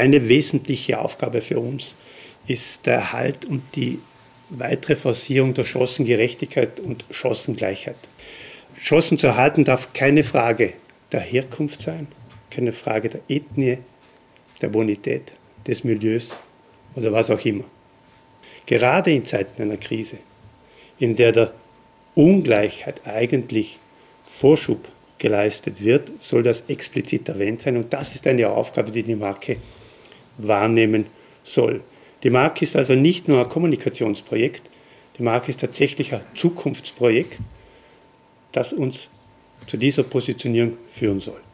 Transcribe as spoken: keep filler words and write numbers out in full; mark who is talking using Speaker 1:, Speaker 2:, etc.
Speaker 1: Eine wesentliche Aufgabe für uns ist der Erhalt und die weitere Forcierung der Chancengerechtigkeit und Chancengleichheit. Chancen zu erhalten darf keine Frage der Herkunft sein, keine Frage der Ethnie, der Bonität, des Milieus oder was auch immer. Gerade in Zeiten einer Krise, in der der Ungleichheit eigentlich Vorschub geleistet wird, soll das explizit erwähnt sein. Und das ist eine Aufgabe, die die Marke wahrnehmen soll. Die Marke ist also nicht nur ein Kommunikationsprojekt, die Marke ist tatsächlich ein Zukunftsprojekt, das uns zu dieser Positionierung führen soll.